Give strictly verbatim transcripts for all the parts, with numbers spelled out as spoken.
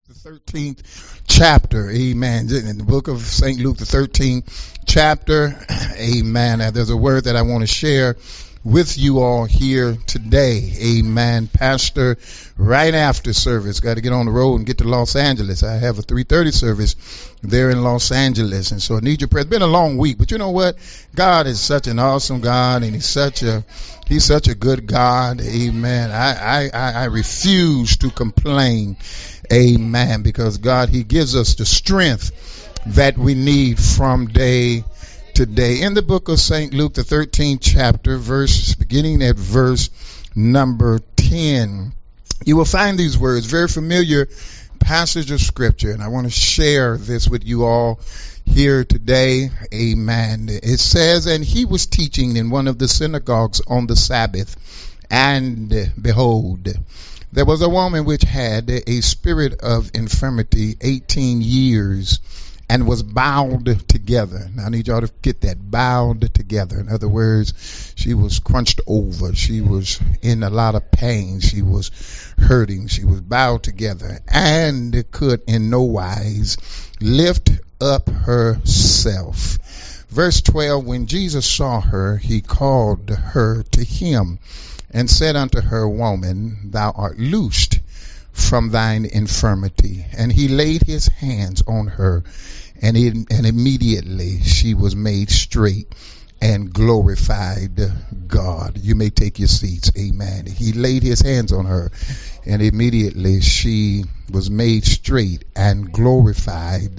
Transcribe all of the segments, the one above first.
the thirteenth chapter, amen. In the book of Saint Luke, the thirteenth chapter, amen. Now, there's a word that I want to share with you all here today, amen. Pastor, right after service, got to get on the road and get to Los Angeles. I have a three thirty service there in Los Angeles, and so I need your prayer. It's been a long week, but you know what? God is such an awesome God, and he's such a he's such a good God, amen. I I, I refuse to complain, amen, because God, he gives us the strength that we need from day to day. In the book of Saint Luke, the thirteenth chapter, verse beginning at verse number ten, you will find these words, very familiar passage of scripture, and I want to share this with you all here today, amen. It says, and he was teaching in one of the synagogues on the Sabbath, and behold, there was a woman which had a spirit of infirmity eighteen years, and was bowed together. Now I need y'all to get that, bowed together. In other words, she was crunched over. She was in a lot of pain. She was hurting. She was bowed together and could in no wise lift up herself. Verse twelve, when Jesus saw her, he called her to him and said unto her, Woman, thou art loosed from thine infirmity. And he laid his hands on her, and, it, and immediately she was made straight and glorified God. You may take your seats, amen. He laid his hands on her, and immediately she was made straight and glorified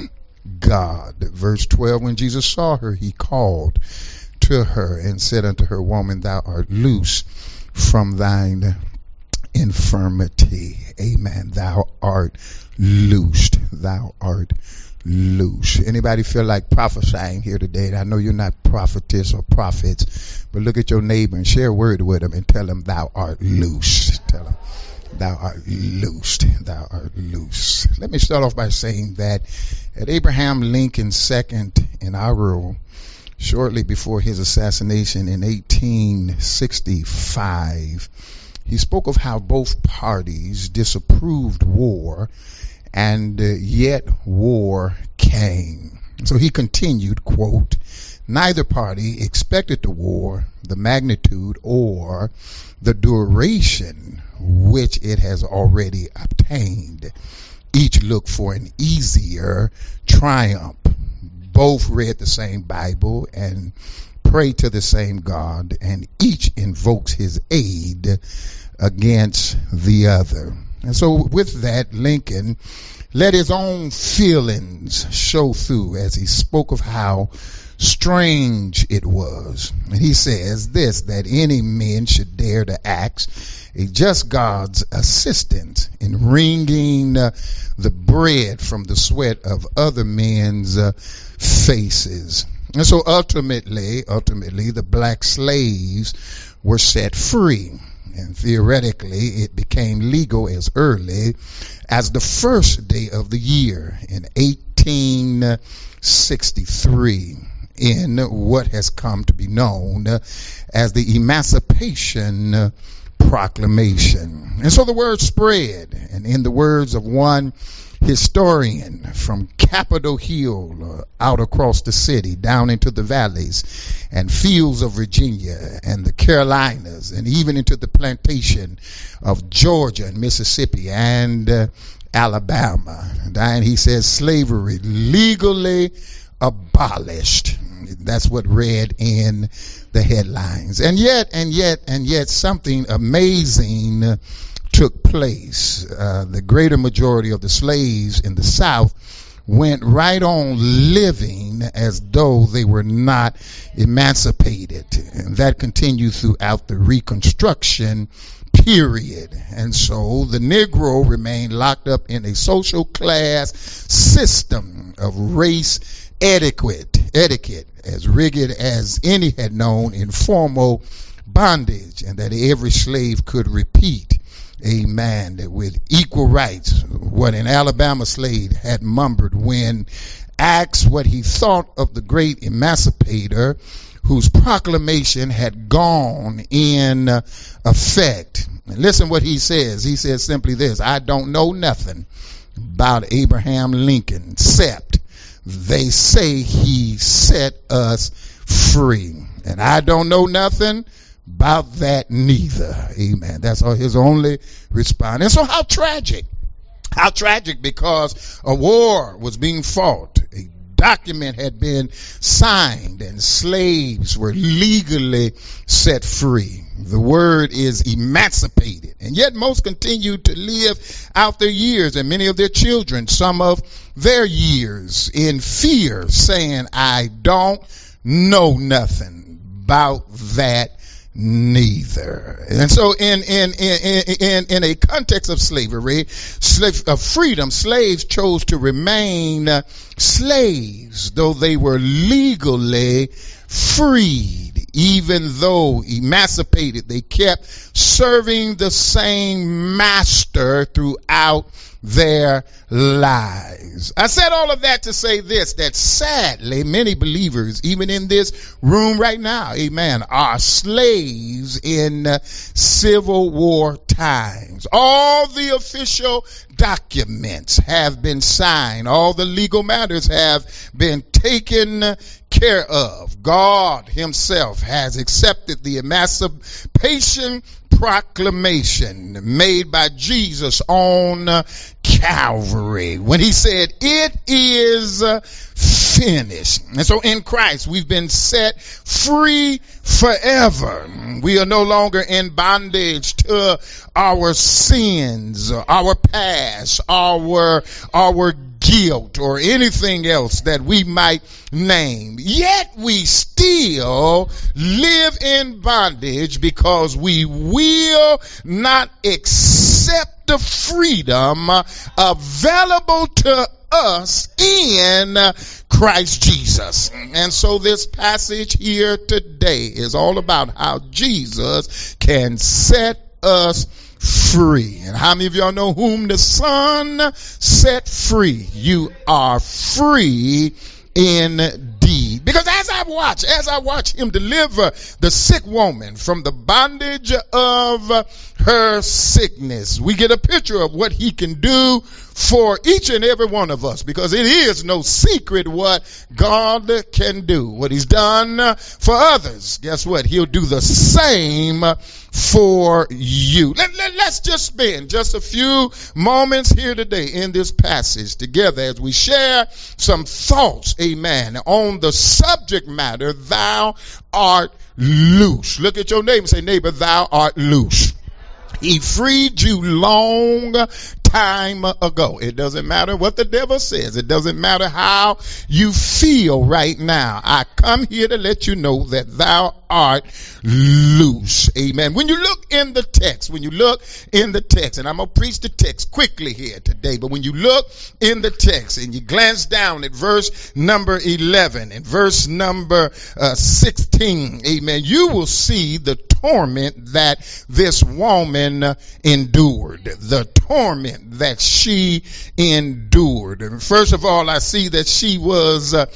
God. Verse twelve, when Jesus saw her, he called to her and said unto her, Woman, thou art loose from thine infirmity. Amen. Thou art loosed. Thou art loose. Anybody feel like prophesying here today? I know you're not prophetess or prophets, but look at your neighbor and share a word with him and tell him thou art loose. Tell him thou art loosed. Thou art loose. Let me start off by saying that at Abraham Lincoln's second inaugural, shortly before his assassination in eighteen sixty-five, he spoke of how both parties disapproved war, and uh, yet war came. So he continued, quote, neither party expected the war, the magnitude, or the duration which it has already obtained. Each looked for an easier triumph. Both read the same Bible and pray to the same God, and each invokes his aid against the other. And so with that, Lincoln let his own feelings show through as he spoke of how strange it was. And he says this, that any men should dare to ask a just God's assistance in wringing uh, the bread from the sweat of other men's uh, faces. And so ultimately, ultimately, the black slaves were set free. And theoretically, it became legal as early as the first day of the year in eighteen sixty-three in what has come to be known as the Emancipation Proclamation. And so the word spread, and in the words of one historian, from Capitol Hill uh, out across the city, down into the valleys and fields of Virginia and the Carolinas, and even into the plantation of Georgia and Mississippi and uh, Alabama. And he says slavery legally abolished. That's what read in the headlines. And yet, and yet, and yet something amazing uh, took place. Uh, the greater majority of the slaves in the South went right on living as though they were not emancipated. And that continued throughout the Reconstruction period. And so the Negro remained locked up in a social class system of race etiquette, etiquette as rigid as any had known in formal bondage, and that every slave could repeat, amen, that with equal rights what an Alabama slave had mumbled when asked what he thought of the great emancipator whose proclamation had gone in effect. And listen what he says. He says simply this: I don't know nothing about Abraham Lincoln, except they say he set us free. And I don't know nothing about that neither. Amen. That's his only response. And so how tragic. How tragic, because a war was being fought. A document had been signed and slaves were legally set free. The word is emancipated. And yet most continue to live out their years, and many of their children, some of their years, in fear, saying, I don't know nothing about that neither. And so in in in in, in a context of slavery, slave, of freedom, slaves chose to remain uh, slaves, though they were legally freed. Even though emancipated, they kept serving the same master throughout their lives. I said all of that to say this, that sadly many believers, even in this room right now, amen, are slaves in uh, Civil War times. All the official documents have been signed. All the legal matters have been taken care of. God himself has accepted the emancipation proclamation made by Jesus on uh, Calvary when he said, it is uh, finished. And so in Christ, we've been set free forever. We are no longer in bondage to our sins, our past, our, our guilt, or anything else that we might name. Yet we still live in bondage because we will not accept the freedom available to us in Christ Jesus. And so this passage here today is all about how Jesus can set us free. And how many of y'all know whom the Son set free? You are free indeed. Because as I watch, as I watch him deliver the sick woman from the bondage of her sickness, we get a picture of what he can do for each and every one of us, because it is no secret what God can do. What he's done for others, guess what? He'll do the same for you. Let, let, let's just spend just a few moments here today in this passage together as we share some thoughts, amen, on the subject matter, thou art loose. Look at your neighbor and say, neighbor, thou art loose. He freed you long time ago. It doesn't matter what the devil says. It doesn't matter how you feel right now. I come here to let you know that thou art loose. Amen. When you look in the text, when you look in the text, and I'm going to preach the text quickly here today, but when you look in the text and you glance down at verse number eleven and verse number uh, sixteen, amen, you will see the torment that this woman uh, endured. The torment that she endured. And first of all, I see that she was uh,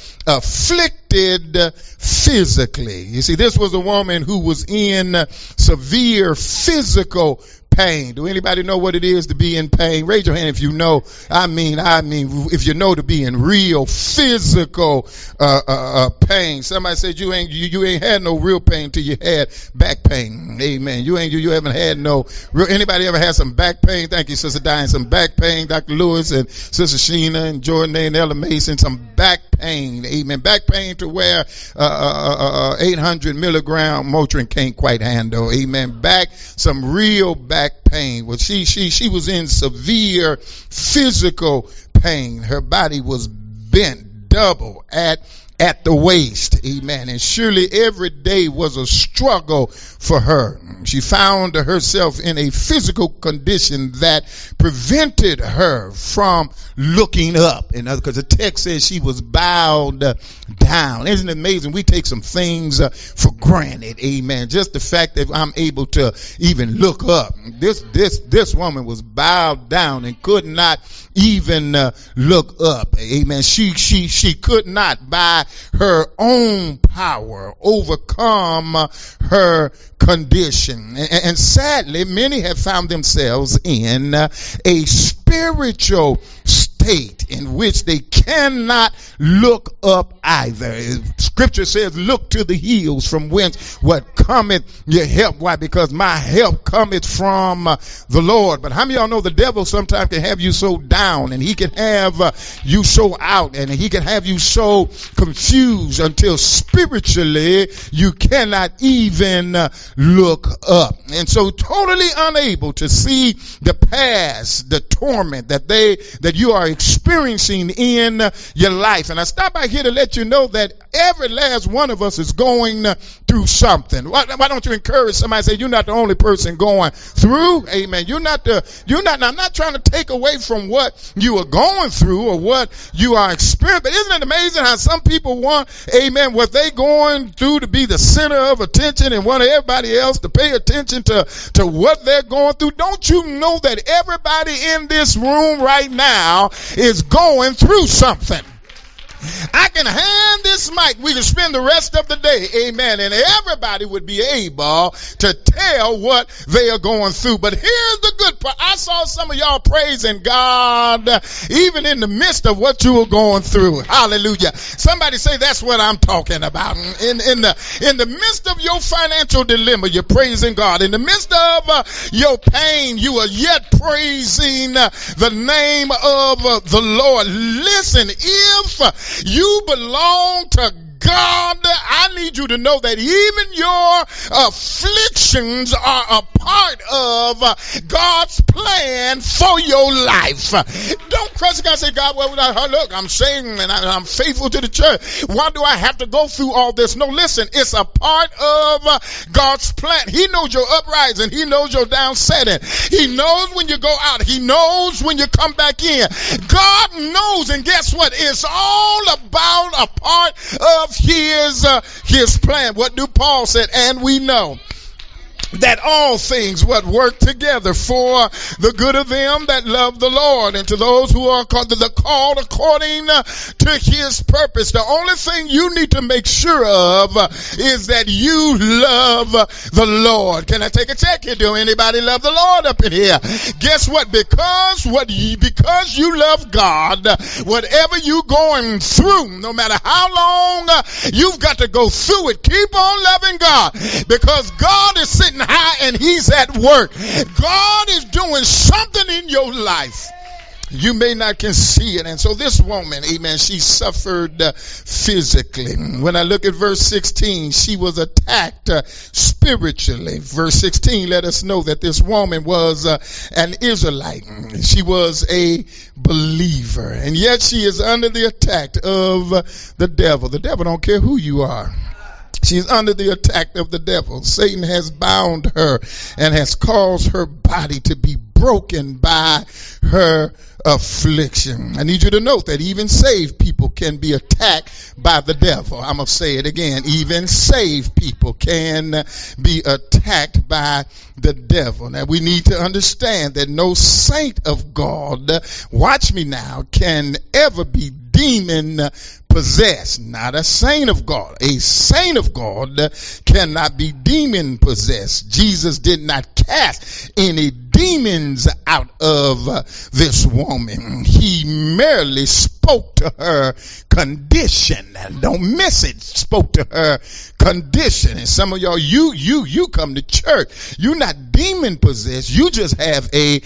afflicted uh, physically. You see, this was a woman who was in uh, severe physical pain. Do anybody know what it is to be in pain? Raise your hand if you know. I mean, I mean, if you know to be in real physical uh, uh, uh, pain. Somebody said you ain't you, you ain't had no real pain till you had back pain. Amen. You ain't you, you haven't had no real. Anybody ever had some back pain? Thank you, Sister Diane. Some back pain, Doctor Lewis and Sister Sheena and Jordan and Ella Mason. Some back pain. Amen. Back pain to where uh, uh, uh, eight hundred milligram Motrin can't quite handle. Amen. Back some real back pain. Well, she she she was in severe physical pain. Her body was bent double at at the waist. Amen. And surely every day was a struggle for her. She found herself in a physical condition that prevented her from looking up. And because the text says she was bowed down. Isn't it amazing? We take some things uh, for granted. Amen. Just the fact that I'm able to even look up. This this this woman was bowed down and could not even uh, look up. Amen. She she she could not by by her own power overcome her condition. And, and sadly, many have found themselves in a spiritual state in which they cannot look up either. Scripture says, look to the hills from whence what cometh your help. Why? Because my help cometh from uh, the Lord. But how many of y'all know the devil sometimes can have you so down, and he can have uh, you so out, and he can have you so confused until spiritually you cannot even uh, look up. And so totally unable to see the past, the torment that they, that you are experiencing in uh, your life. And I stop by here to let you know that every last one of us is going uh, through something. Why, why don't you encourage somebody? Say you're not the only person going through. Amen. You're not the. You're not. I'm not trying to take away from what you are going through or what you are experiencing. But isn't it amazing how some people want, amen, what they going through to be the center of attention and want everybody else to pay attention to to what they're going through? Don't you know that everybody in this room right now is going through something? I can hand this mic. We can spend the rest of the day, amen, and everybody would be able to tell what they are going through. But here's the good part. I saw some of y'all praising God even in the midst of what you were going through. Hallelujah. Somebody say that's what I'm talking about. In, in the, in the midst of your financial dilemma, you're praising God. In the midst of uh, your pain, you are yet praising uh, the name of uh, the Lord. Listen, if uh, you belong to God, I need you to know that even your afflictions are a part of uh, God's plan for your life. Don't question God and say, God, well, look, I'm saying and I, I'm faithful to the church. Why do I have to go through all this? No, listen, it's a part of uh, God's plan. He knows your uprising. He knows your downsetting. He knows when you go out. He knows when you come back in. God knows, and guess what? It's all about a part of his uh, his plan. What do Paul said? And we know that all things what work together for the good of them that love the Lord and to those who are called, the called according to his purpose. The only thing you need to make sure of is that you love the Lord. Can I take a check here? Do anybody love the Lord up in here? Guess what? Because what you, because you love God, whatever you going through, no matter how long you've got to go through it, keep on loving God, because God is sitting high and he's at work. God is doing something in your life. You may not can see it. And so this woman, amen, she suffered uh, physically. When I look at verse sixteen, she was attacked uh, spiritually. Verse sixteen let us know that this woman was uh, an Israelite. She was a believer. And yet she is under the attack of uh, the devil. The devil don't care who you are. She's under the attack of the devil. Satan has bound her and has caused her body to be broken by her affliction. I need you to note that even saved people can be attacked by the devil. I'm going to say it again. Even saved people can be attacked by the devil. Now we need to understand that no saint of God, watch me now, can ever be demon possessed. Not a saint of God. A saint of God cannot be demon possessed. Jesus did not cast any demons out of uh, this woman. He merely spoke to her condition. Don't miss it. Spoke to her condition. And some of y'all, you, you, you come to church. You're not demon possessed. You just have a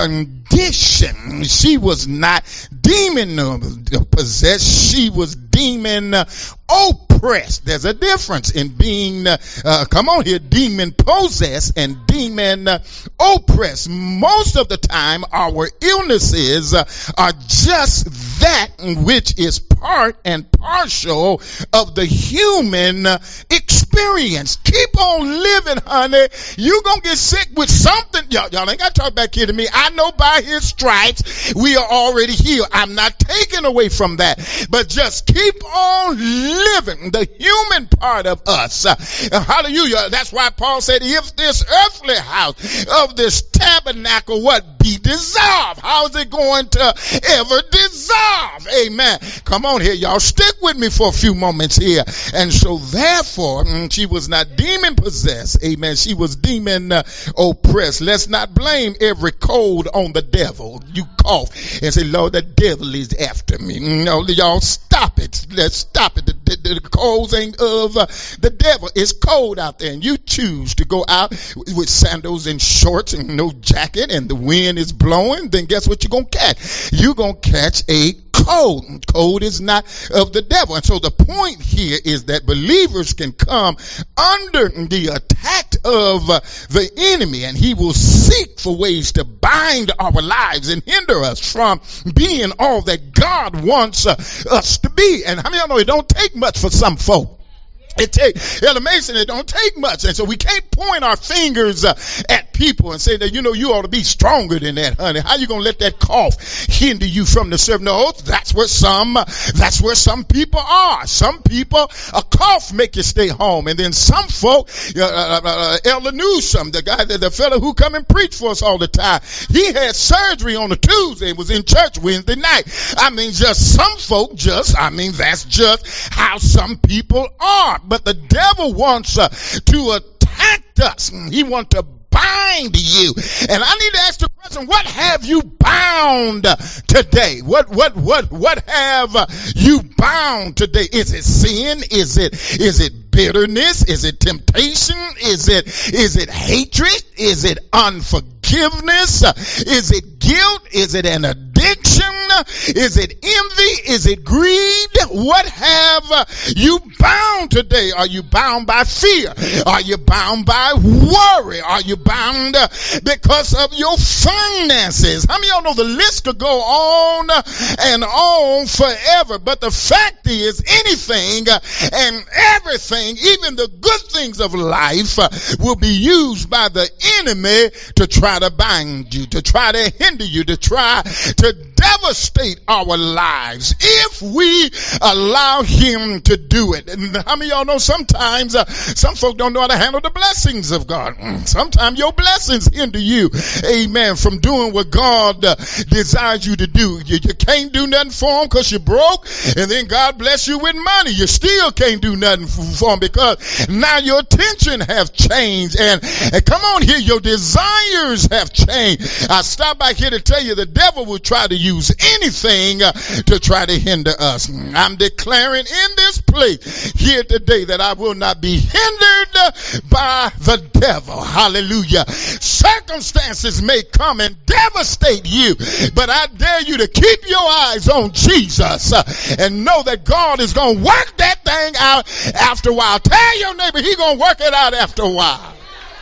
condition. She was not demon possessed. She was demon oppressed. There's a difference in being, uh, come on here, demon possessed and demon uh, oppressed. Most of the time, our illnesses uh, are just that which is part and partial of the human uh, experience. Keep on living, honey. You're going to get sick with something. Y'all, y'all ain't got to talk back here to me. I know by his stripes we are already healed. I'm not taking away from that. But just keep on living the human part of us. Uh, hallelujah. That's why Paul said, if this earthly house of this tabernacle, what be dissolved? How is it going to ever dissolve? Amen. Come on here, y'all. Stick with me for a few moments here. And so therefore, she was not demon possessed. Amen. She was demon uh, oppressed. Let's not blame every cold on the devil. You cough and say, Lord, the devil is after me. No, y'all stop it. Let's stop it. The, the, the colds ain't of uh, the devil. It's cold out there and you choose to go out with sandals and shorts and no jacket and the wind is blowing, then guess what you're going to catch? You're going to catch a cold. Cold is not of the devil. And so the point here is that believers can come under the attack of uh, the enemy, and he will seek for ways to bind our lives and hinder us from being all that God wants uh, us to be. And how many of y'all know it don't take much for some folk? It take, Elder Mason, it don't take much. And so we can't point our fingers uh, at people and say that, you know, you ought to be stronger than that, honey. How you going to let that cough hinder you from the service? No, that's where some, that's where some people are. Some people, a cough make you stay home. And then some folk, uh, uh, uh, Elder Newsom, the guy, the, the fellow who come and preach for us all the time, he had surgery on a Tuesday and was in church Wednesday night. I mean, just some folk just, I mean, that's just how some people are. But the devil wants uh, to attack us. He wants to bind you. And I need to ask the question, what have you bound today? What, what, what, what have you bound today? Is it sin? Is it, is it bitterness? Is it temptation? Is it, is it hatred? Is it unforgiveness? Is it guilt? Is it an addiction? Is it envy? Is it greed? What have you bound today? Are you bound by fear? Are you bound by worry? Are you bound because of your finances? How many of y'all know the list could go on and on forever? But the fact is, anything and everything, even the good things of life, will be used by the enemy to try to bind you, to try to hinder you, to try to devastate our lives if we allow him to do it. And how many of y'all know sometimes uh, some folk don't know how to handle the blessings of God? Sometimes your blessings hinder you, amen, from doing what God uh, desires you to do. You, you can't do nothing for him because you're broke, and then God bless you with money. You still can't do nothing for him because now your attention have changed, and, and come on here, your desires have changed. I stopped by here to tell you the devil will try to use anything uh, to try to hinder us. I'm declaring in this place here today that I will not be hindered by the devil. Hallelujah. Circumstances may come and devastate you, but I dare you to keep your eyes on Jesus uh, and know that God is going to work that thing out after a while. Tell your neighbor he's going to work it out after a while.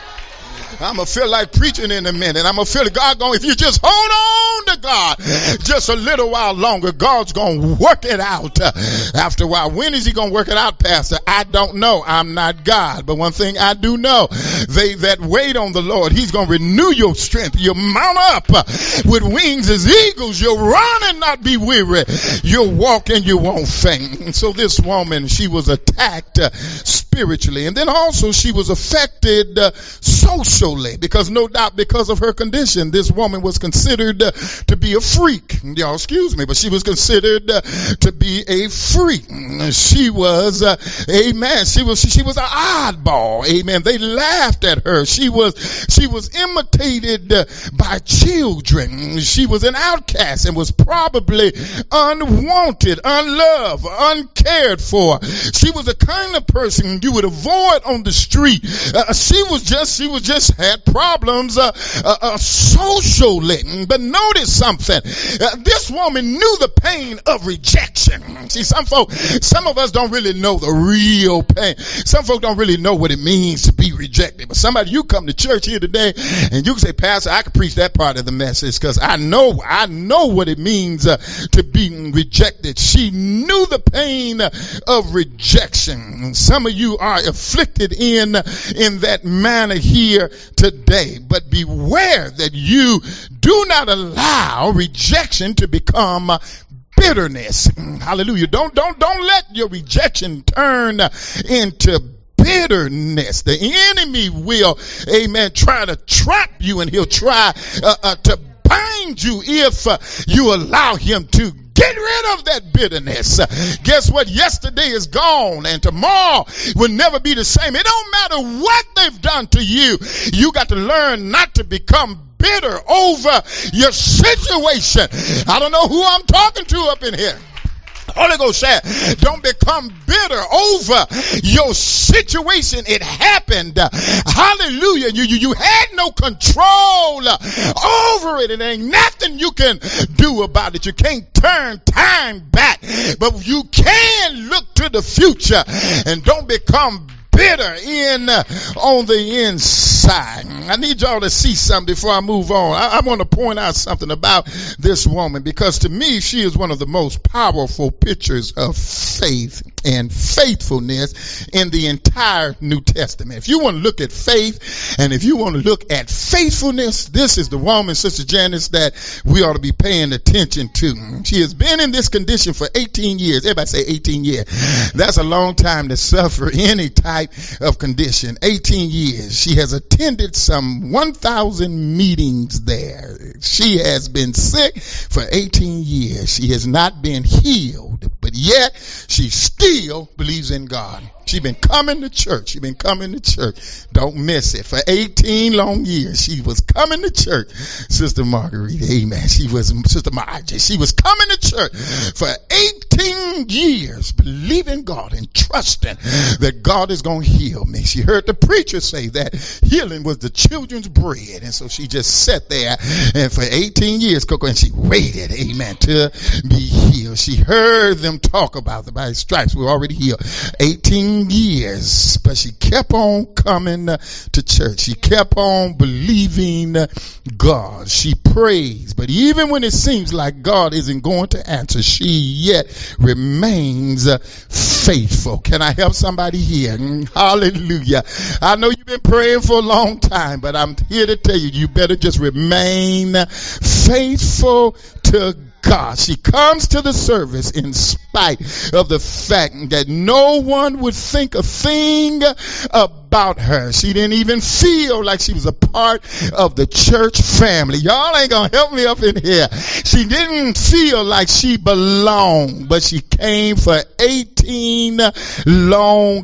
I'm going to feel like preaching in a minute. I'm going to feel God going, if you just hold on to God just a little while longer, God's going to work it out uh, after a while. When is he going to work it out, Pastor? I don't know. I'm not God. But one thing I do know, they that wait on the Lord, he's going to renew your strength. You'll mount up uh, with wings as eagles. You'll run and not be weary. You'll walk and you won't faint. And so this woman, she was attacked uh, spiritually. And then also she was affected uh, socially. Because no doubt because of her condition, this woman was considered uh, to be a freak. Y'all excuse me, but she was considered uh, to be a freak. She was, uh, amen, she was, she was an oddball. Amen. They laughed at her. She was, she was imitated uh, by children. She was an outcast and was probably unwanted, unloved, uncared for. She was the kind of person you would avoid on the street. Uh, she was just, she was just had problems uh, uh, uh, socially. But notice something. Uh, this woman knew the pain of rejection. See, some folk, some of us don't really know the real pain. Some folk don't really know what it means to be rejected. But somebody, you come to church here today and you can say, Pastor, I can preach that part of the message because I know, I know what it means uh, to be rejected. She knew the pain of rejection. Some of you are afflicted in, in that manner here today, but beware that you do not allow rejection to become bitterness. Hallelujah. Don't, don't, don't let your rejection turn into bitterness. The enemy will, amen, try to trap you, and he'll try uh, uh, to bind you if uh, you allow him to. Get Get rid of that bitterness. Guess what? Yesterday is gone and tomorrow will never be the same. It don't matter what they've done to you. You got to learn not to become bitter over your situation. I don't know who I'm talking to up in here. Holy Ghost said, don't become bitter over your situation. It happened. Hallelujah. You, you, you had no control over it. And ain't nothing you can do about it. You can't turn time back, but you can look to the future and don't become bitter in uh, on the inside. I need y'all to see something before I move on. I, I want to point out something about this woman, because to me she is one of the most powerful pictures of faith and faithfulness in the entire New Testament. If you want to look at faith and if you want to look at faithfulness, this is the woman, Sister Janice, that we ought to be paying attention to. She has been in this condition for eighteen years. Everybody say eighteen years. That's a long time to suffer any type of condition. eighteen years. She has attended some one thousand meetings there. She has been sick for eighteen years. She has not been healed, but yet she still believes in God. She's been coming to church. She's been coming to church. Don't miss it. For eighteen long years, she was coming to church. Sister Marguerite, amen. She was, Sister Margie, she was coming to church for eighteen years, believing God and trusting that God is going to heal me. She heard the preacher say that healing was the children's bread. And so she just sat there and for eighteen years, Coco, and she waited, amen, to be healed. She heard them talk about the by stripes we're already healed. eighteen years, but she kept on coming uh, to church. She kept on believing uh, God. She prays, but even when it seems like God isn't going to answer, she yet remains uh, faithful. Can I help somebody here? Mm, hallelujah. I know you've been praying for a long time, but I'm here to tell you, you better just remain faithful to God. God. She comes to the service in spite of the fact that no one would think a thing about her. She didn't even feel like she was a part of the church family. Y'all ain't gonna help me up in here. She didn't feel like she belonged, but she came for eighteen long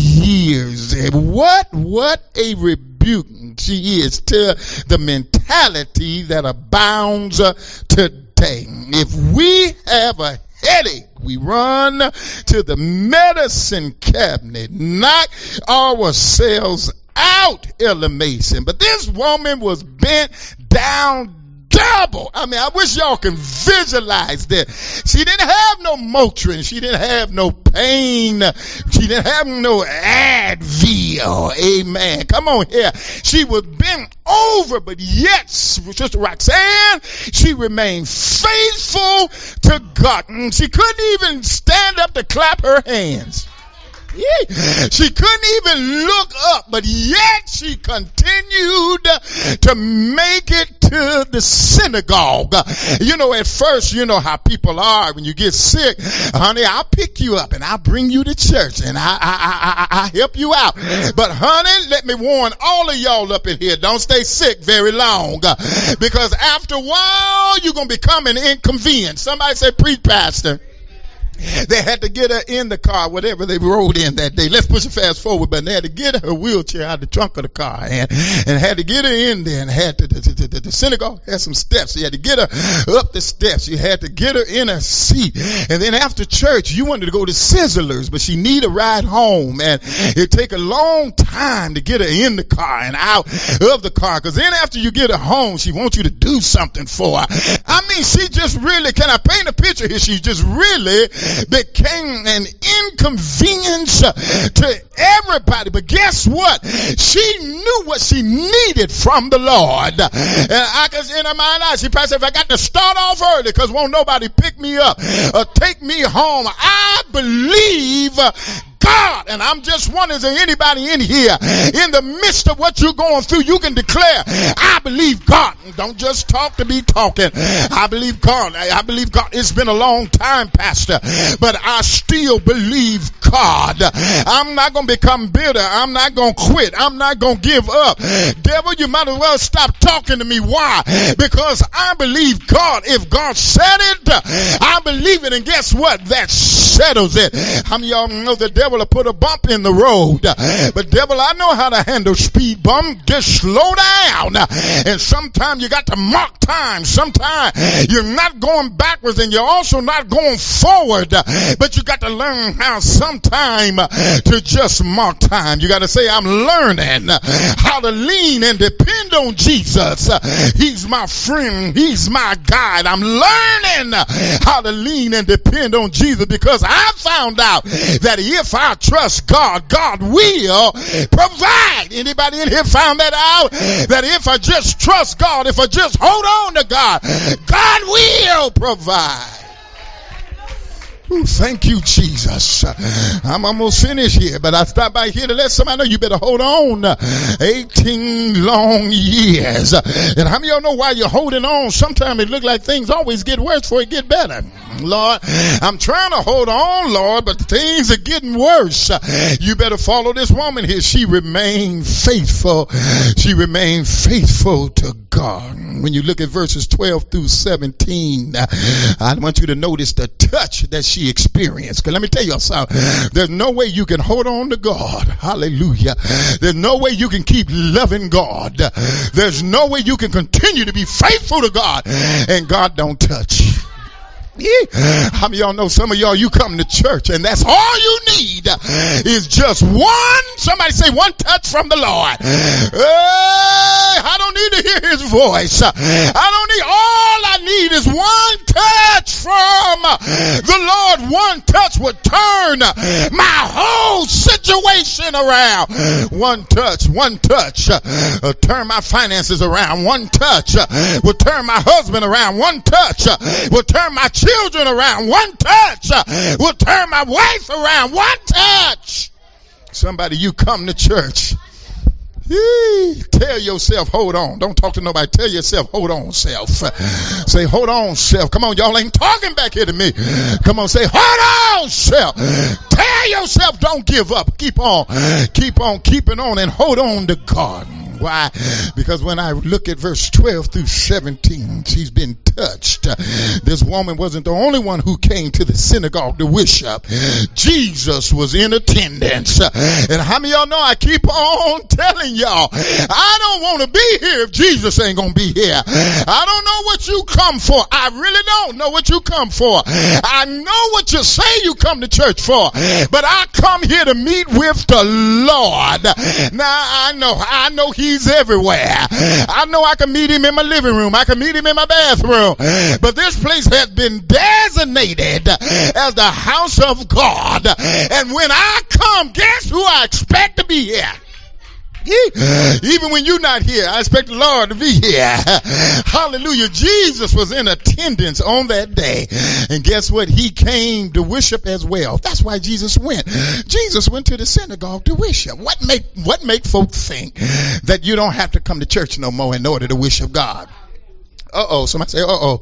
years. What, what a rebuke she is to the mentality that abounds today. If we have a headache, we run to the medicine cabinet, knock ourselves out, Ella Mason. But this woman was bent down double. I mean, I wish y'all can visualize this. She didn't have no Motrin. She didn't have no pain. She didn't have no Advil. Amen. Come on here. She was bent over, but yet, Sister Roxanne, she remained faithful to God. She couldn't even stand up to clap her hands. She couldn't even look up, but yet she continued to make it to the synagogue. You know, at first, you know how people are when you get sick. Honey, I'll pick you up and I'll bring you to church and I, I, I, I, I help you out. But honey, let me warn all of y'all up in here, don't stay sick very long, because after a while, you're going to become an inconvenience. Somebody say, preach, pastor. They had to get her in the car, whatever they rode in that day. Let's push it fast forward, but they had to get her wheelchair out of the trunk of the car and, and had to get her in there and had to, the, the, the, the synagogue had some steps. You had to get her up the steps. You had to get her in a seat. And then after church, you wanted to go to Sizzlers, but she needed a ride home. And it'd take a long time to get her in the car and out of the car. Cause then after you get her home, she wants you to do something for her. I mean, she just really, can I paint a picture here? She just really became an inconvenience to everybody. But guess what? She knew what she needed from the Lord. And I can, in her mind, she probably said, if I got to start off early because won't nobody pick me up or take me home, I believe God. And I'm just wondering, is there anybody in here in the midst of what you're going through, you can declare, I believe God. Don't just talk to be talking. I believe God. I believe God. It's been a long time, Pastor, but I still believe God. I'm not going to become bitter. I'm not going to quit. I'm not going to give up. Devil, you might as well stop talking to me. Why? Because I believe God. If God said it, I believe it. And guess what? That settles it. How many of y'all know the devil will put a bump in the road? But devil, I know how to handle speed bump. Just slow down. And sometimes you got to mark time. Sometimes you're not going backwards and you're also not going forward. But you got to learn how sometime to just mark time. You got to say, I'm learning how to lean and depend on Jesus. He's my friend. He's my guide. I'm learning how to lean and depend on Jesus because I found out that if I trust God, God will provide. Anybody in here found that out? That if I just trust God, if I just hold on to God, God will provide. Ooh, thank you, Jesus. I'm almost finished here, but I stopped by here to let somebody know you better hold on. eighteen long years. And how many of y'all know why you're holding on? Sometimes it looks like things always get worse before it get better. Lord, I'm trying to hold on, Lord, but things are getting worse. You better follow this woman here. She remained faithful. She remained faithful to God. When you look at verses twelve through seventeen, I want you to notice the touch that she experienced. Because let me tell you something. There's no way you can hold on to God. Hallelujah. There's no way you can keep loving God. There's no way you can continue to be faithful to God and God don't touch. Yeah. How many of y'all know some of y'all, you come to church and that's all you need is just one, somebody say one touch from the Lord. Hey, I don't need to hear his voice. I don't need, all I need is one touch from the Lord. One touch would turn my whole situation around. One touch, one touch uh, turn my finances around. One touch uh, will turn my husband around. One touch uh, will turn my children around. One touch uh, will turn my wife around. One touch. Somebody, you come to church. Yee. Tell yourself, hold on. Don't talk to nobody. Tell yourself, hold on, self. Say, hold on, self. Come on, y'all ain't talking back here to me. Come on, say, hold on, self. Tell yourself, don't give up. Keep on. Keep on keeping on and hold on to God. Why? Because when I look at verse twelve through seventeen, she's been touched. This woman wasn't the only one who came to the synagogue to worship. Jesus was in attendance. And how many of y'all know I keep on telling y'all, I don't want to be here if Jesus ain't going to be here. I don't know what you come for. I really don't know what you come for. I know what you say you come to church for, but I come here to meet with the Lord. Now I know, I know he He's everywhere. I know I can meet him in my living room. I can meet him in my bathroom. But this place has been designated as the house of God. And when I come, guess who I expect to be here? Even when you're not here, I expect the Lord to be here. Hallelujah. Jesus was in attendance on that day. And guess what? He came to worship as well. That's why Jesus went. Jesus went to the synagogue to worship. What make, what make folks think that you don't have to come to church no more in order to worship God? Uh-oh. Somebody say, uh-oh.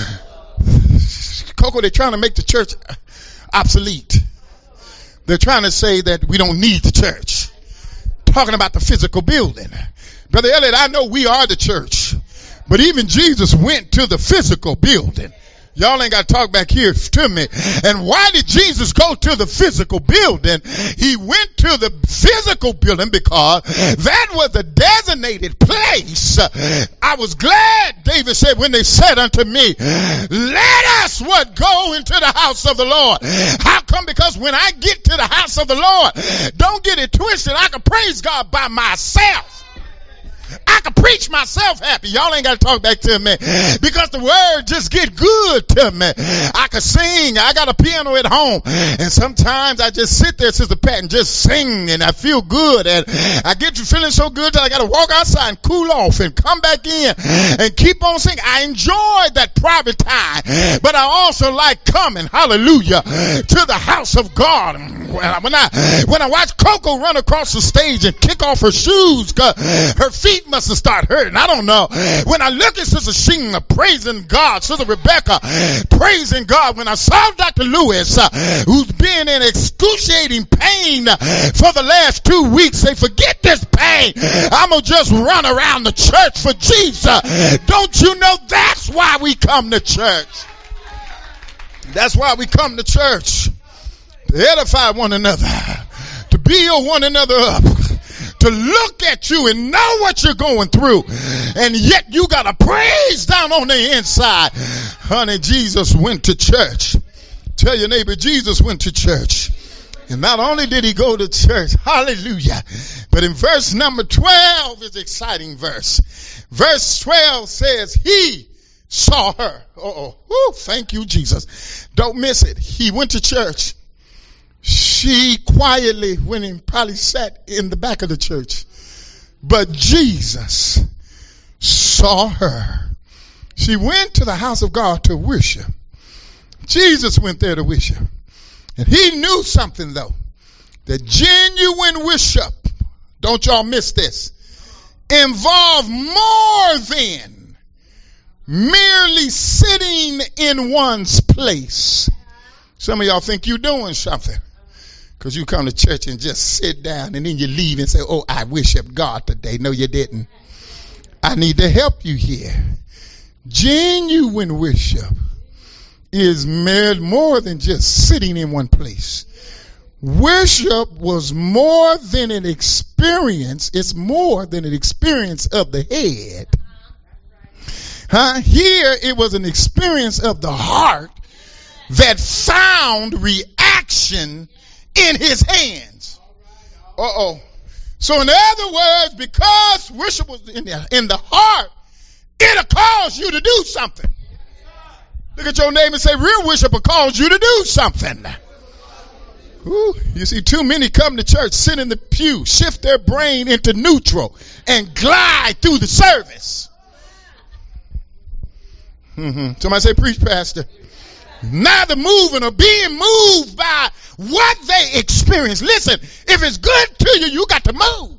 Coco, they're trying to make the church obsolete. They're trying to say that we don't need the church. Talking about the physical building. Brother Elliot, I know we are the church, but even Jesus went to the physical building. Y'all ain't got to talk back here to me. And why did Jesus go to the physical building? He went to the physical building because that was a designated place. I was glad, David said, when they said unto me, let us what go into the house of the Lord. How come? Because when I get to the house of the Lord, don't get it twisted, I can praise God by myself. I can preach myself happy. Y'all ain't got to talk back to me because the word just get good to me. I can sing. I got a piano at home, and sometimes I just sit there, Sister Pat, and just sing, and I feel good, and I get to feeling so good that I got to walk outside and cool off and come back in and keep on singing. I enjoy that private time, but I also like coming, hallelujah, to the house of God. When I when I watch Coco run across the stage and kick off her shoes, her feet must have started hurting. I don't know. When I look at Sister Sheena praising God, Sister Rebecca praising God, when I saw Doctor Lewis, uh, who's been in excruciating pain uh, for the last two weeks, say, forget this pain. I'm going to just run around the church for Jesus. Don't you know that's why we come to church? That's why we come to church. To edify one another. To build one another up. To look at you and know what you're going through. And yet you got a praise down on the inside. Honey, Jesus went to church. Tell your neighbor, Jesus went to church. And not only did he go to church, hallelujah, but in verse number twelve is an exciting verse. Verse twelve says, he saw her. Uh-oh. Woo, thank you, Jesus. Don't miss it. He went to church. She quietly went and probably sat in the back of the church. But Jesus saw her. She went to the house of God to worship. Jesus went there to worship. And he knew something, though. That genuine worship, don't y'all miss this, involved more than merely sitting in one's place. Some of y'all think you're doing something. Because you come to church and just sit down and then you leave and say, oh, I worship God today. No, you didn't. I need to help you here. Genuine worship is more than just sitting in one place. Worship was more than an experience. It's more than an experience of the head. Huh? Here it was an experience of the heart that found reaction in his hands. Uh-oh. So in other words, because worship was in the, in the heart, it'll cause you to do something. Look at your neighbor and say, real worship will cause you to do something. Ooh, you see, too many come to church, sit in the pew, shift their brain into neutral, and glide through the service. Mm-hmm. Somebody say, preach, Pastor. Neither moving or being moved by what they experience. Listen, if it's good to you, you got to move.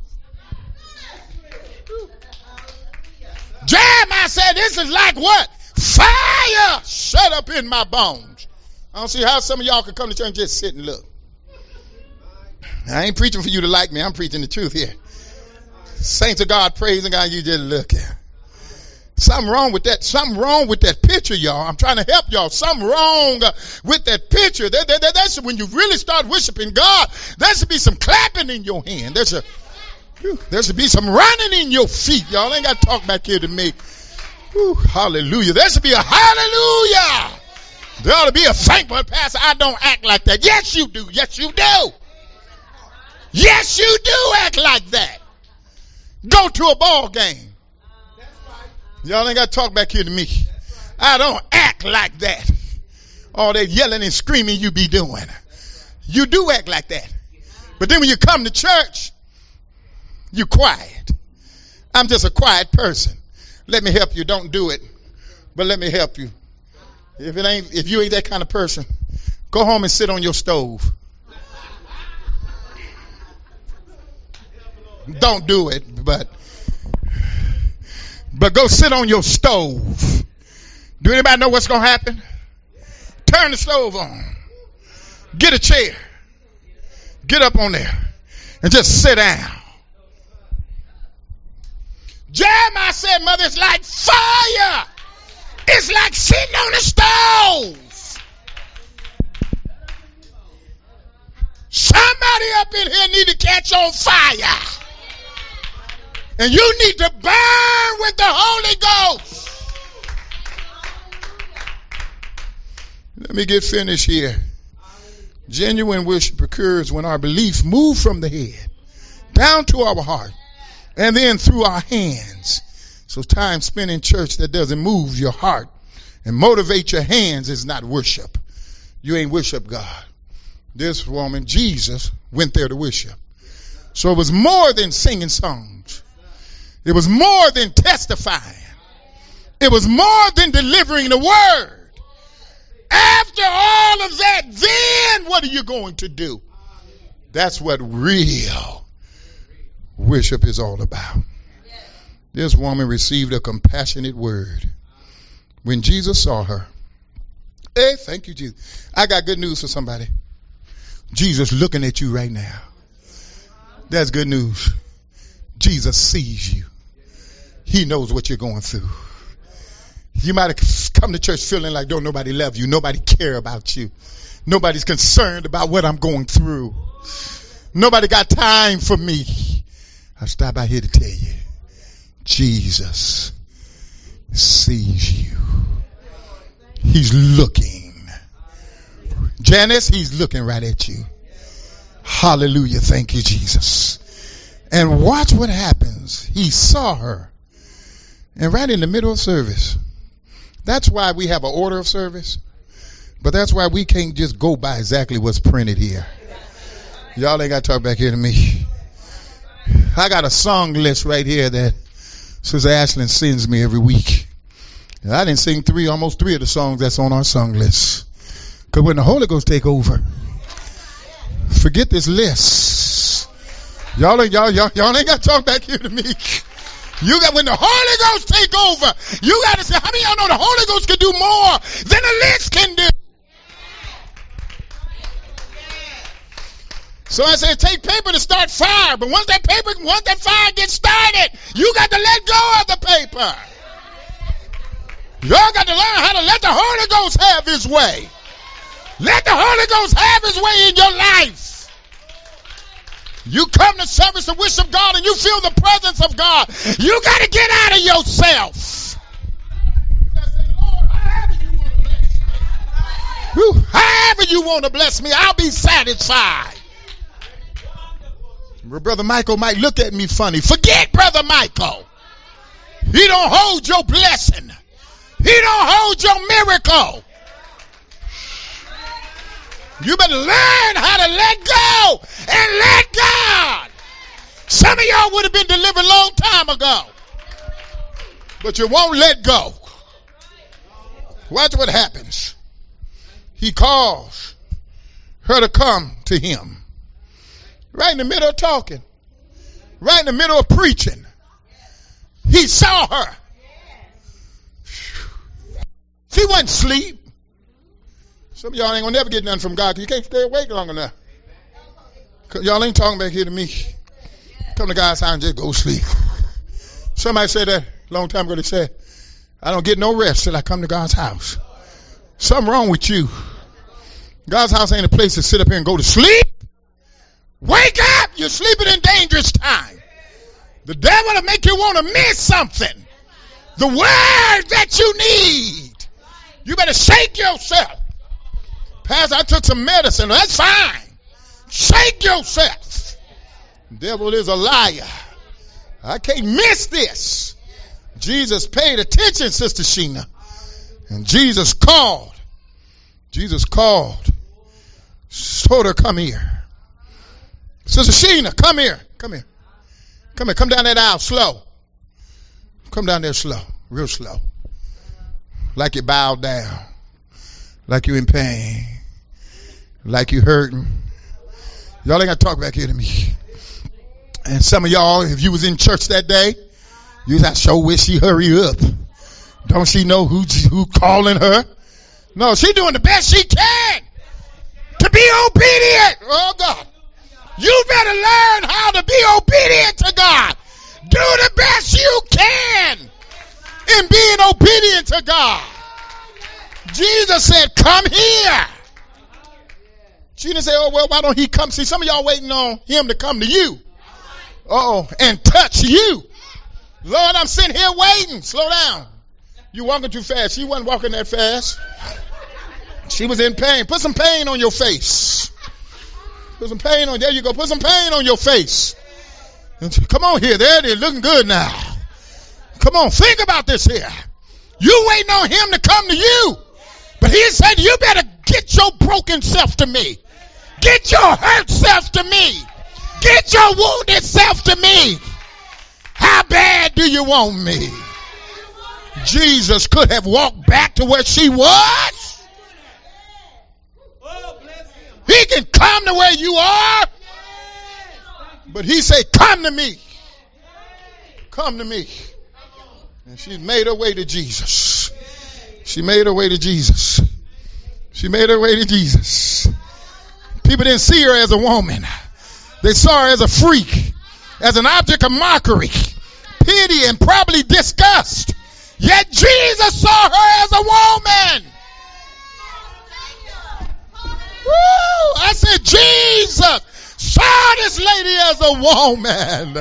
Jeremiah said, this is like what? Fire shut up in my bones. I don't see how some of y'all can come to church and just sit and look. I ain't preaching for you to like me. I'm preaching the truth here. Saints of God, praising God, you just look at. Something wrong with that. Something wrong with that picture, y'all. I'm trying to help y'all. Something wrong uh, with that picture. That, that, that, that's when you really start worshiping God. There should be some clapping in your hand. There should, there should be some running in your feet. Y'all ain't got to talk back here to me. Whew, hallelujah. There should be a hallelujah. There ought to be a thank, but Pastor, I don't act like that. Yes, you do. Yes, you do. Yes, you do act like that. Go to a ball game. Y'all ain't got to talk back here to me. I don't act like that. All that yelling and screaming you be doing. You do act like that. But then when you come to church, you quiet. I'm just a quiet person. Let me help you. Don't do it. But let me help you. If it ain't, if you ain't that kind of person, go home and sit on your stove. Don't do it, but But go sit on your stove. Do anybody know what's going to happen? Turn the stove on. Get a chair. Get up on there. And just sit down. Jeremiah said, mother, it's like fire. It's like sitting on a stove. Somebody up in here need to catch on fire. And you need to burn with the Holy Ghost. Let me get finished here. Genuine worship occurs when our beliefs move from the head down to our heart And then through our hands. So time spent in church that doesn't move your heart and motivate your hands is not worship. You ain't worship God. This woman, Jesus, went there to worship. So it was more than singing songs. It was more than testifying. It was more than delivering the word. After all of that, then what are you going to do? That's what real worship is all about. This woman received a compassionate word when Jesus saw her. Hey, thank you, Jesus. I got good news for somebody. Jesus looking at you right now. That's good news. Jesus sees you. He knows what you're going through. You might have come to church feeling like don't nobody love you. Nobody care about you. Nobody's concerned about what I'm going through. Nobody got time for me. I stopped by here to tell you. Jesus sees you. He's looking. Janice, he's looking right at you. Hallelujah. Thank you, Jesus. And watch what happens. He saw her. And right in the middle of service. That's why we have an order of service. But that's why we can't just go by exactly what's printed here. Y'all ain't got to talk back here to me. I got a song list right here that Sister Ashlyn sends me every week. And I didn't sing three, almost three of the songs that's on our song list. Because when the Holy Ghost take over, forget this list. Y'all ain't, y'all, y'all, y'all ain't got to talk back here to me. You got, when the Holy Ghost take over, you got to say, how many of y'all know the Holy Ghost can do more than the list can do? So I said, take paper to start fire. But once that paper, once that fire gets started, you got to let go of the paper. Y'all got to learn how to let the Holy Ghost have his way. Let the Holy Ghost have his way in your life. You come to service to worship God and you feel the presence of God. You got to get out of yourself. Lord, however you want to bless me. Whew, however you want to bless me, I'll be satisfied. Brother Michael might look at me funny. Forget Brother Michael. He don't hold your blessing. He don't hold your miracle. You better learn how to let go and let God. Some of y'all would have been delivered a long time ago. But you won't let go. Watch what happens. He calls her to come to him. Right in the middle of talking. Right in the middle of preaching. He saw her. She wasn't asleep. Some of y'all ain't gonna never get nothing from God because you can't stay awake long enough. Y'all ain't talking back here to me. Come to God's house and just go sleep. Somebody said that a long time ago. They said, I don't get no rest till I come to God's house. Something wrong with you. God's house ain't a place to sit up here and go to sleep. Wake up! You're sleeping in dangerous time. The devil will make you want to miss something. The word that you need. You better shake yourself. Pastor, I took some medicine. That's fine. Shake yourself. The devil is a liar. I can't miss this. Jesus paid attention, Sister Sheena. And Jesus called. Jesus called. Told her, come here. Sister Sheena, come here. Come here. Come here. Come down that aisle slow. Come down there slow. Real slow. Like you bowed down. Like you in pain. Like you hurting. Y'all ain't got to talk back here to me. And some of y'all, if you was in church that day, you I sure wish she hurry up. Don't she know who who calling her? No, she doing the best she can to be obedient. Oh God. You better learn how to be obedient to God. Do the best you can in being obedient to God. Jesus said, come here. She didn't say, oh, well, why don't he come? See, some of y'all waiting on him to come to you. Uh-oh, and touch you. Lord, I'm sitting here waiting. Slow down. You're walking too fast. She wasn't walking that fast. She was in pain. Put some pain on your face. Put some pain on, there you go. Put some pain on your face. Come on here. There it is. Looking good now. Come on. Think about this here. You waiting on him to come to you. But he said, you better get your broken self to me. Get your hurt self to me. Get your wounded self to me. How bad do you want me? Jesus could have walked back to where she was. He can come to where you are. But he said, come to me. Come to me. And she made her way to Jesus. She made her way to Jesus. She made her way to Jesus. People didn't see her as a woman. They saw her as a freak, as an object of mockery, pity, and probably disgust. Yet Jesus saw her as a woman. Woo! I said, Jesus saw this lady as a woman.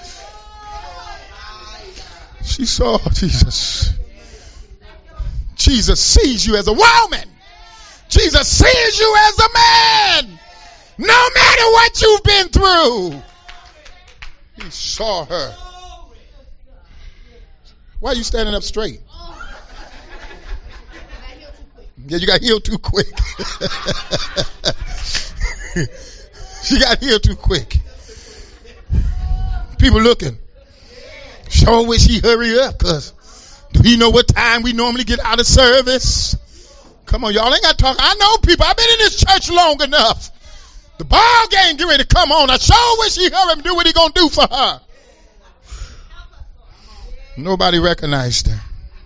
She saw Jesus. Jesus sees you as a woman. Jesus sees you as a man. No matter what you've been through. He saw her. Why are you standing up straight? Yeah, you got healed too quick. She got healed too quick. People looking. Sure wish he hurry up, because do you know what time we normally get out of service? Come on, y'all ain't got to talk. I know people. I've been in this church long enough. The ball game get ready to come on. I sure wish he hurry up and do what he gonna do for her. Nobody recognized her.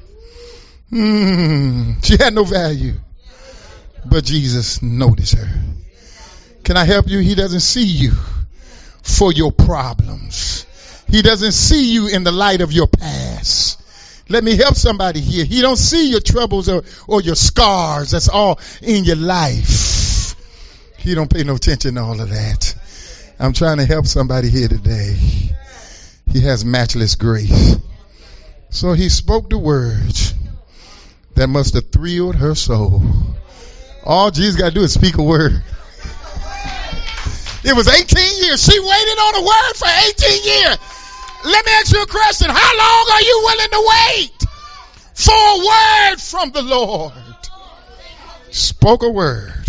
Hmm. She had no value. But Jesus noticed her. Can I help you? He doesn't see you for your problems. He doesn't see you in the light of your past. Let me help somebody here. He don't see your troubles or, or your scars. That's all in your life. He don't pay no attention to all of that. I'm trying to help somebody here today. He has matchless grace. So he spoke the words that must have thrilled her soul. All Jesus got to do is speak a word. It was eighteen years. She waited on a word for eighteen years. Let me ask you a question. How long are you willing to wait for a word from the Lord? Spoke a word.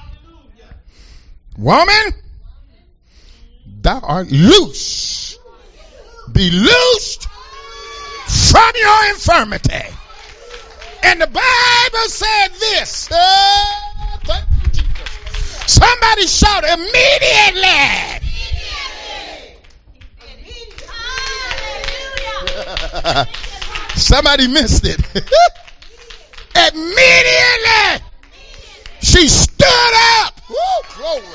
Woman, thou art loose. Be loosed from your infirmity. And the Bible said this. Uh, thank you, Jesus. Somebody shout immediately. Somebody missed it. Immediately she stood up. Woo, glory.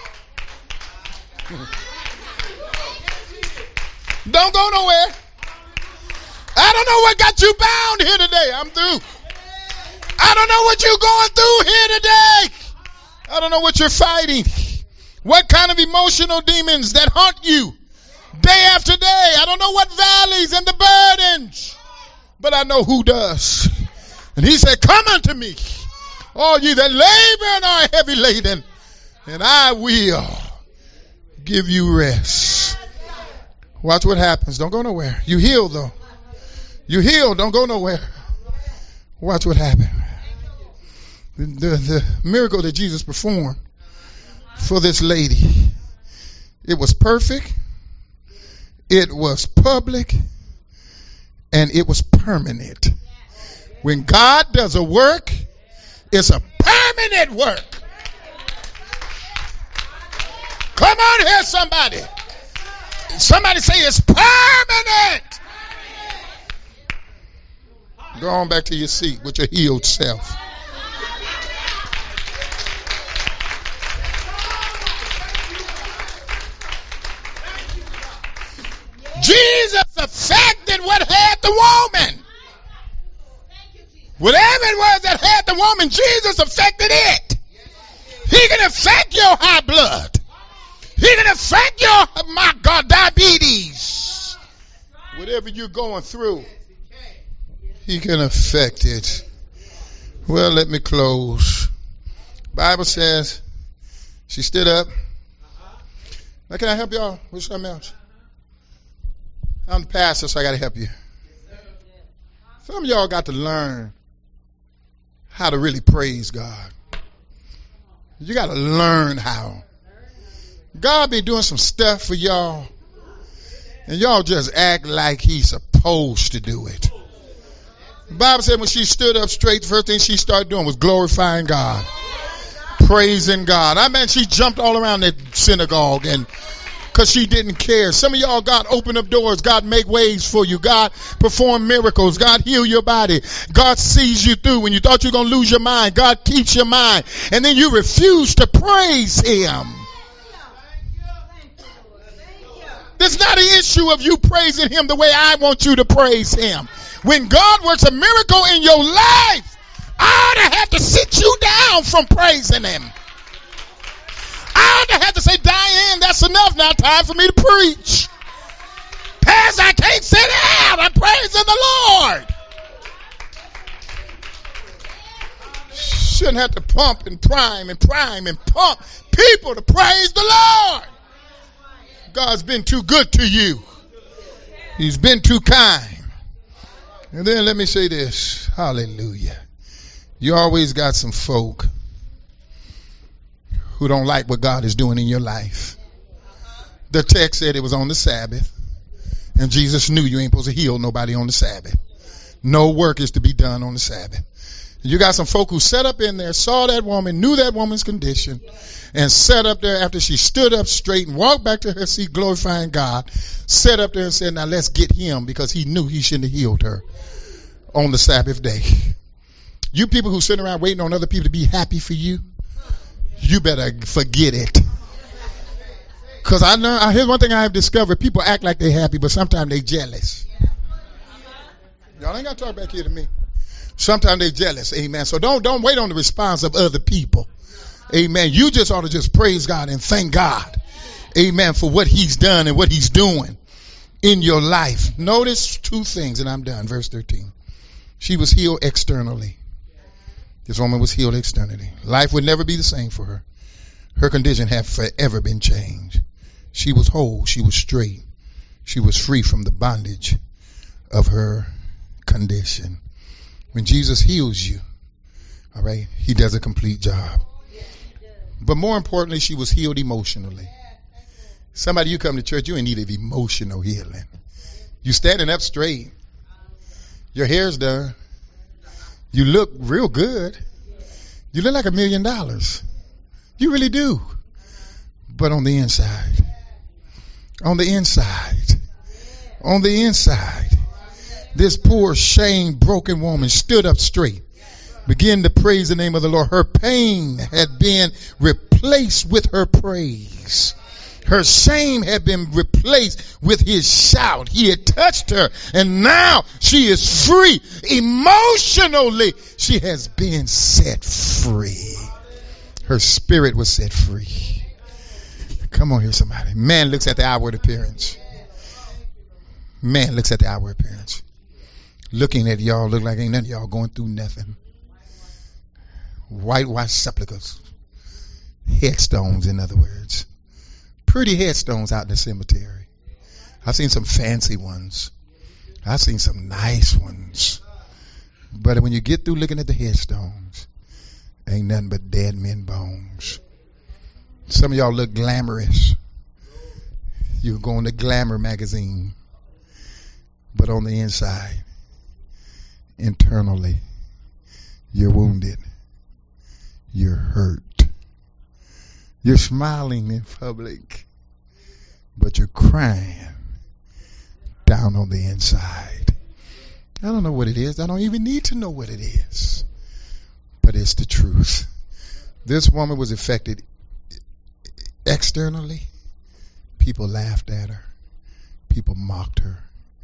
Don't go nowhere. I don't know what got you bound here today. I'm through. I don't know what you're going through here today. I don't know what you're fighting. What kind of emotional demons that haunt you day after day. I don't know what valleys and the burdens, but I know who does. And he said, come unto me, all ye that labor and are heavy laden, and I will give you rest. Watch what happens. Don't go nowhere. You healed though. You healed. Don't go nowhere. Watch what happened. The, the, the miracle that Jesus performed for this lady, it was perfect. It was public, and it was permanent. When God does a work, it's a permanent work. Come on here, somebody. Somebody say it's permanent. Go on back to your seat with your healed self. Jesus affected what had the woman. Whatever it was that had the woman, Jesus affected it. He can affect your high blood. He can affect your, my God, diabetes. Whatever you're going through, he can affect it. Well, let me close. Bible says she stood up. Now, can I help y'all with something else? I'm the pastor, so I got to help you. Some of y'all got to learn how to really praise God. You got to learn how. God be doing some stuff for y'all, and y'all just act like he's supposed to do it. The Bible said when she stood up straight, the first thing she started doing was glorifying God, praising God. I mean, she jumped all around that synagogue and because she didn't care. Some of y'all, God open up doors. God make ways for you. God perform miracles. God heal your body. God sees you through when you thought you were going to lose your mind. God keeps your mind. And then you refuse to praise him. This is not an issue of you praising him the way I want you to praise him. When God works a miracle in your life, I ought to have to sit you down from praising him. I ought to have to say, Diane, that's enough now. Time for me to preach. Pastor, I can't sit down. I'm praising the Lord. Shouldn't have to pump and prime and prime and pump people to praise the Lord. God's been too good to you. He's been too kind. And then let me say this. Hallelujah. You always got some folk who don't like what God is doing in your life. The text said it was on the Sabbath. And Jesus knew you ain't supposed to heal nobody on the Sabbath. No work is to be done on the Sabbath. You got some folk who sat up in there, saw that woman, knew that woman's condition, and sat up there after she stood up straight and walked back to her seat glorifying God, sat up there and said, now let's get him, because he knew he shouldn't have healed her on the Sabbath day. You people who sit around waiting on other people to be happy for you, you better forget it. Because I know, here's one thing I have discovered. People act like they're happy, but sometimes they're jealous. Y'all ain't got to talk back here to me. Sometimes they're jealous. Amen. So don't, don't wait on the response of other people. Amen. You just ought to just praise God and thank God. Amen. For what he's done and what he's doing in your life. Notice two things and I'm done. Verse thirteen. She was healed externally. This woman was healed externally. Life would never be the same for her. Her condition had forever been changed. She was whole. She was straight. She was free from the bondage of her condition. When Jesus heals you, all right, he does a complete job. But more importantly, she was healed emotionally. Somebody, you come to church, you ain't need of emotional healing. You standing up straight. Your hair's done. You look real good. You look like a million dollars. You really do. But on the inside, on the inside, on the inside, this poor, shamed, broken woman stood up straight, began to praise the name of the Lord. Her pain had been replaced with her praise. Her shame had been replaced with his shout. He had touched her, and now she is free. Emotionally, she has been set free. Her spirit was set free. Come on here, somebody. Man looks at the outward appearance. Man looks at the outward appearance. Looking at y'all look like ain't none of y'all going through nothing. Whitewashed sepulchres. Headstones, in other words. Pretty headstones out in the cemetery. I've seen some fancy ones. I've seen some nice ones. But when you get through looking at the headstones, ain't nothing but dead men bones. Some of y'all look glamorous. You go on the Glamour magazine. But on the inside, internally, you're wounded. You're hurt. You're smiling in public, but you're crying down on the inside. I don't know what it is. I don't even need to know what it is. But it's the truth. This woman was affected externally. People laughed at her. People mocked her.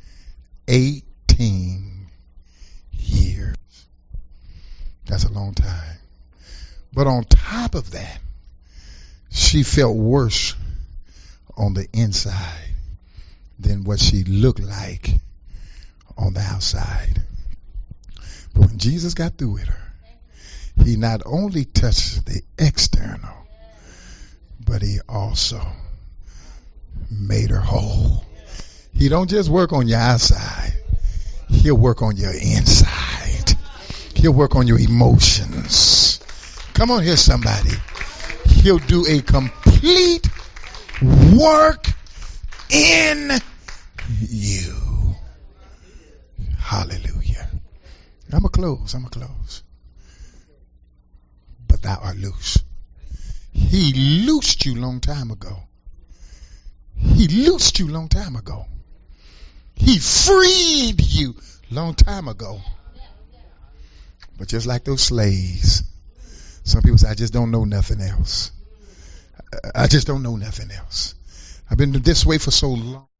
eighteen years. That's a long time. But on top of that, she felt worse on the inside than what she looked like on the outside. But when Jesus got through with her, he not only touched the external, but he also made her whole. He don't just work on your outside. He'll work on your inside. He'll work on your emotions. Come on here, somebody. He'll do a complete work in you. Hallelujah. I'm going to close. I'm going to close. But thou art loose. He loosed you long time ago. He loosed you long time ago. He freed you long time ago. But just like those slaves, some people say, I just don't know nothing else. I just don't know nothing else. I've been this way for so long.